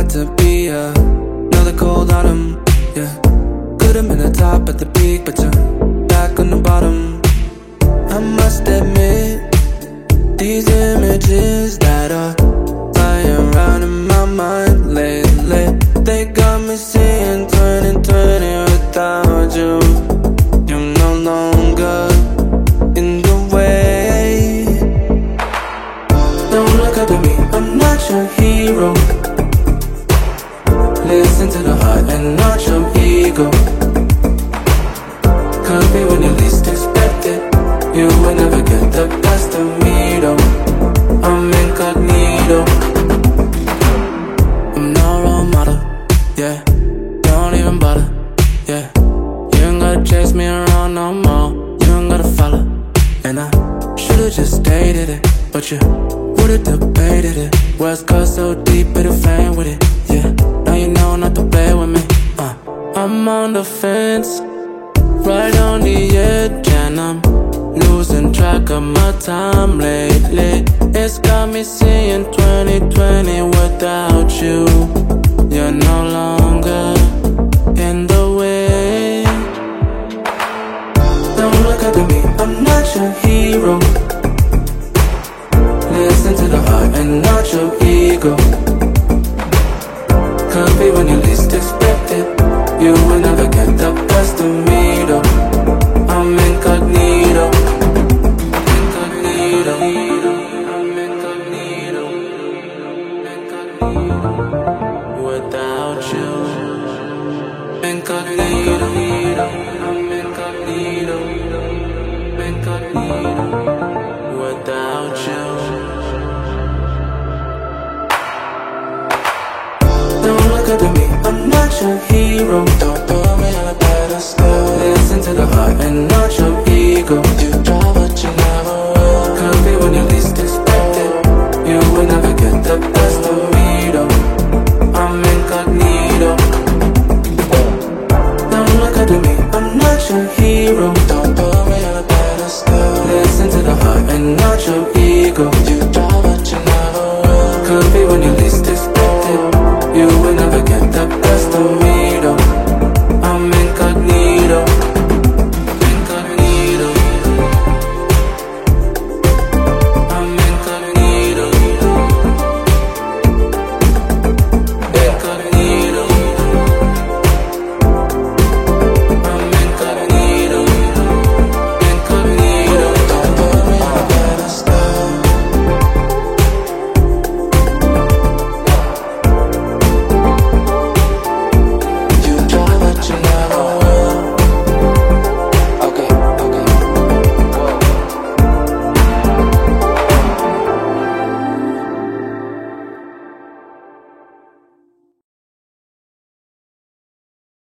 to be another cold autumn, yeah. Could've been the top at the peak, but you're back on the bottom. I must admit, these images that are flying around in my mind lately, they got me seeing 2020 without you. You're no longer in the way. Don't look up at me, I'm not your hero. Listen to the heart and not your ego. Could be when you least expect it. You will never get the best of me though. I'm incognito. I'm no role model, yeah. Don't even bother, yeah. You ain't gotta chase me around no more. You ain't gotta follow. And I should've just stated it, but you would've debated it. West Coast so deep, it'll flame with it, yeah. Now you know not to play with me, I'm on the fence, right on the edge, and I'm losing track of my time lately. It's got me seeing 2020 without you. You're no longer in the way. Don't look up at me, I'm not your hero. Listen to the heart and not your ego. Could be when you least expect it. You will never get the best of me though. I'm incognito. Incognito. I'm incognito. Incognito. Without you. Incognito. I'm incognito. Incognito. Without you. Don't look up at me, I'm not your hero. Don't put me on a pedestal. Listen to the heart and not your ego. You try but you never will. Could be when you least expect it. You will never get the best of